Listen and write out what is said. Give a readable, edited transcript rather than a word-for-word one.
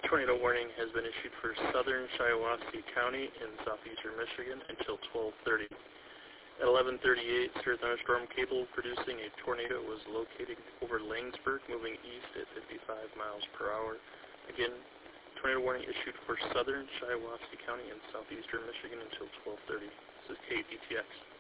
Tornado warning has been issued for southern Shiawassee County in southeastern Michigan until 12:30. At 11:38, Severe thunderstorm cable producing a tornado was located over Langsburg, moving east at 55 miles per hour. Again, tornado warning issued for southern Shiawassee County in southeastern Michigan until 12:30. This is KDTX.